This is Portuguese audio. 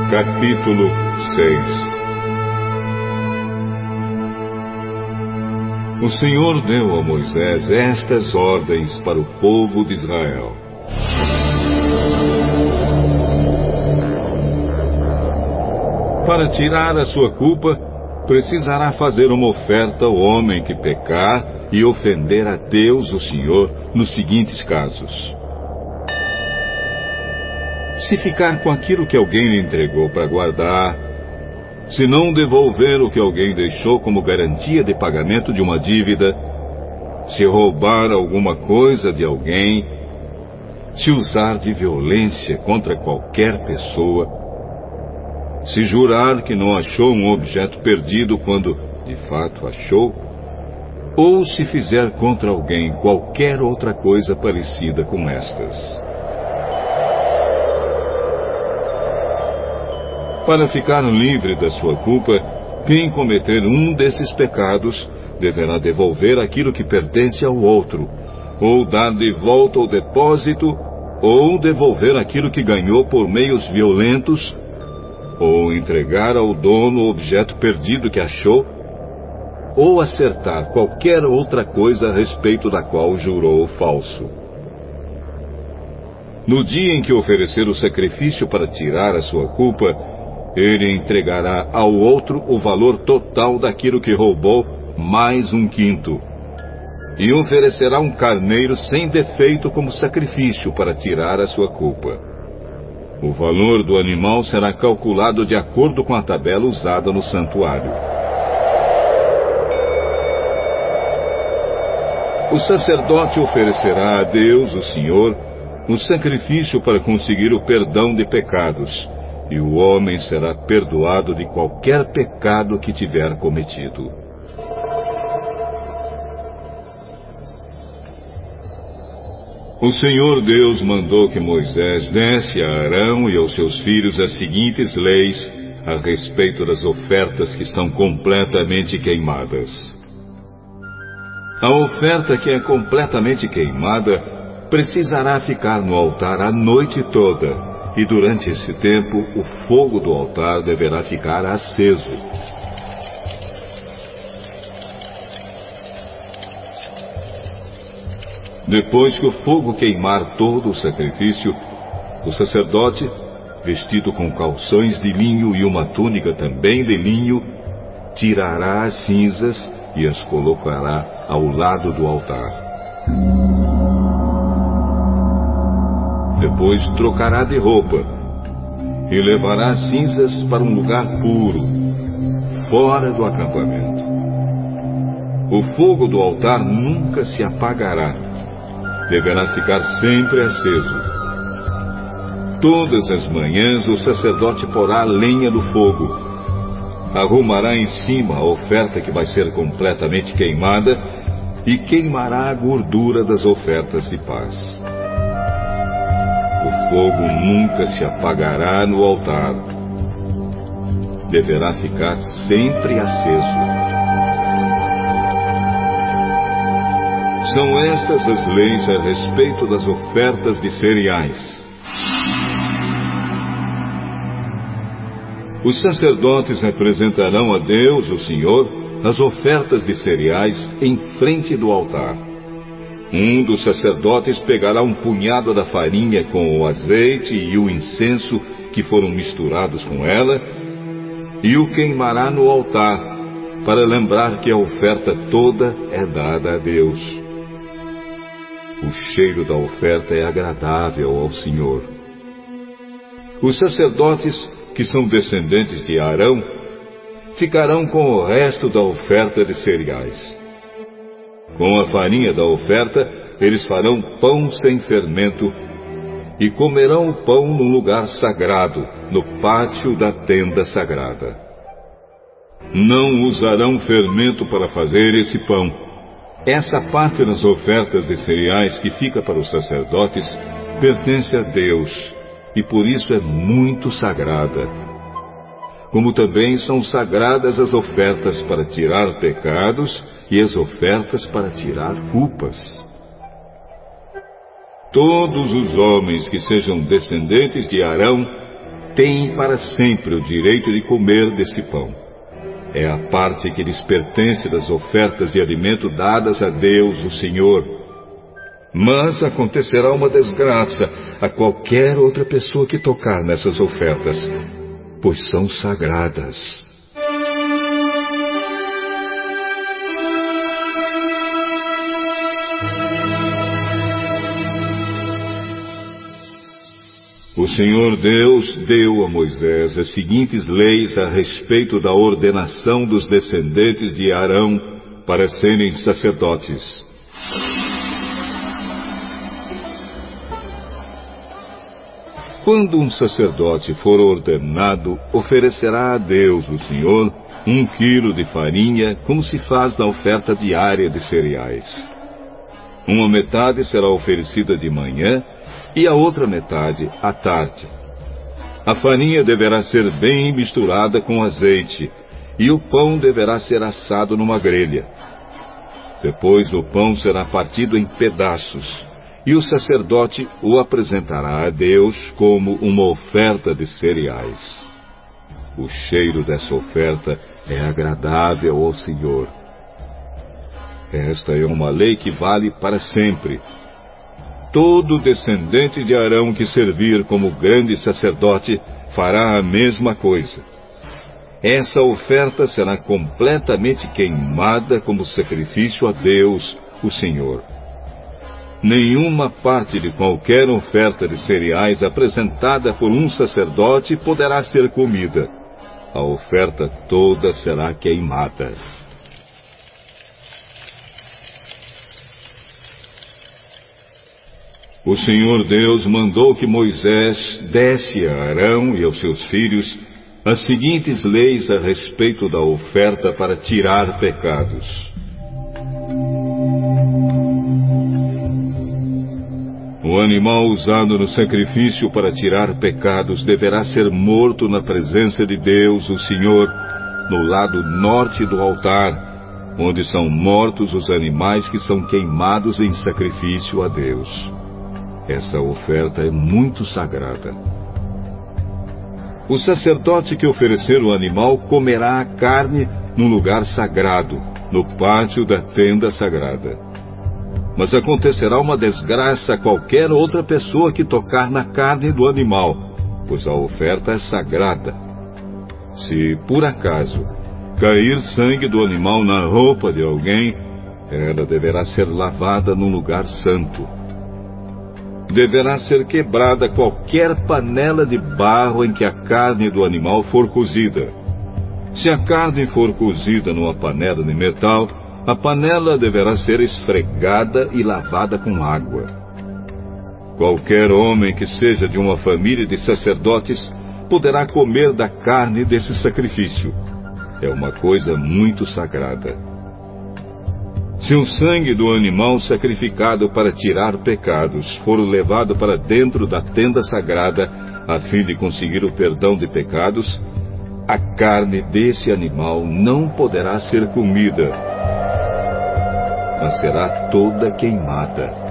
Capítulo 6. O Senhor deu a Moisés estas ordens para o povo de Israel. Para tirar a sua culpa, precisará fazer uma oferta ao homem que pecar e ofender a Deus, o Senhor, nos seguintes casos. Se ficar com aquilo que alguém lhe entregou para guardar, se não devolver o que alguém deixou como garantia de pagamento de uma dívida, se roubar alguma coisa de alguém, se usar de violência contra qualquer pessoa, se jurar que não achou um objeto perdido quando, de fato, achou, ou se fizer contra alguém qualquer outra coisa parecida com estas. Para ficar livre da sua culpa, quem cometer um desses pecados deverá devolver aquilo que pertence ao outro, ou dar de volta o depósito, ou devolver aquilo que ganhou por meios violentos, ou entregar ao dono o objeto perdido que achou, ou acertar qualquer outra coisa a respeito da qual jurou falso. No dia em que oferecer o sacrifício para tirar a sua culpa, ele entregará ao outro o valor total daquilo que roubou, mais 1/5. E oferecerá um carneiro sem defeito como sacrifício para tirar a sua culpa. O valor do animal será calculado de acordo com a tabela usada no santuário. O sacerdote oferecerá a Deus, o Senhor, o sacrifício para conseguir o perdão de pecados, e o homem será perdoado de qualquer pecado que tiver cometido. O Senhor Deus mandou que Moisés desse a Arão e aos seus filhos as seguintes leis a respeito das ofertas que são completamente queimadas. A oferta que é completamente queimada precisará ficar no altar a noite toda, e durante esse tempo o fogo do altar deverá ficar aceso. Depois que o fogo queimar todo o sacrifício, o sacerdote, vestido com calções de linho e uma túnica também de linho, tirará as cinzas e as colocará ao lado do altar. Depois trocará de roupa e levará as cinzas para um lugar puro, fora do acampamento. O fogo do altar nunca se apagará, deverá ficar sempre aceso. Todas as manhãs o sacerdote porá lenha no fogo, arrumará em cima a oferta que vai ser completamente queimada e queimará a gordura das ofertas de paz. O fogo nunca se apagará no altar. Deverá ficar sempre aceso. São estas as leis a respeito das ofertas de cereais. Os sacerdotes apresentarão a Deus, o Senhor, as ofertas de cereais em frente do altar. Um dos sacerdotes pegará um punhado da farinha com o azeite e o incenso que foram misturados com ela e o queimará no altar, para lembrar que a oferta toda é dada a Deus. O cheiro da oferta é agradável ao Senhor. Os sacerdotes, que são descendentes de Arão, ficarão com o resto da oferta de cereais. Com a farinha da oferta, eles farão pão sem fermento e comerão o pão num lugar sagrado, no pátio da tenda sagrada. Não usarão fermento para fazer esse pão. Essa parte das ofertas de cereais que fica para os sacerdotes pertence a Deus e por isso é muito sagrada. Como também são sagradas as ofertas para tirar pecados e as ofertas para tirar culpas. Todos os homens que sejam descendentes de Arão têm para sempre o direito de comer desse pão. É a parte que lhes pertence das ofertas de alimento dadas a Deus, o Senhor. Mas acontecerá uma desgraça a qualquer outra pessoa que tocar nessas ofertas, pois são sagradas. O Senhor Deus deu a Moisés as seguintes leis a respeito da ordenação dos descendentes de Arão para serem sacerdotes. Quando um sacerdote for ordenado, oferecerá a Deus, o Senhor, 1 quilo de farinha, como se faz na oferta diária de cereais. Uma metade será oferecida de manhã e a outra metade à tarde. A farinha deverá ser bem misturada com azeite, e o pão deverá ser assado numa grelha. Depois o pão será partido em pedaços, e o sacerdote o apresentará a Deus como uma oferta de cereais. O cheiro dessa oferta é agradável ao Senhor. Esta é uma lei que vale para sempre. Todo descendente de Arão que servir como grande sacerdote fará a mesma coisa. Essa oferta será completamente queimada como sacrifício a Deus, o Senhor. Nenhuma parte de qualquer oferta de cereais apresentada por um sacerdote poderá ser comida. A oferta toda será queimada. O Senhor Deus mandou que Moisés desse a Arão e aos seus filhos as seguintes leis a respeito da oferta para tirar pecados. O animal usado no sacrifício para tirar pecados deverá ser morto na presença de Deus, o Senhor, no lado norte do altar, onde são mortos os animais que são queimados em sacrifício a Deus. Essa oferta é muito sagrada. O sacerdote que oferecer o animal comerá a carne num lugar sagrado, no pátio da tenda sagrada. Mas acontecerá uma desgraça a qualquer outra pessoa que tocar na carne do animal, pois a oferta é sagrada. Se, por acaso, cair sangue do animal na roupa de alguém, ela deverá ser lavada num lugar santo. Deverá ser quebrada qualquer panela de barro em que a carne do animal for cozida. Se a carne for cozida numa panela de metal, a panela deverá ser esfregada e lavada com água. Qualquer homem que seja de uma família de sacerdotes poderá comer da carne desse sacrifício. É uma coisa muito sagrada. Se o sangue do animal sacrificado para tirar pecados for levado para dentro da tenda sagrada, a fim de conseguir o perdão de pecados, a carne desse animal não poderá ser comida, mas será toda queimada.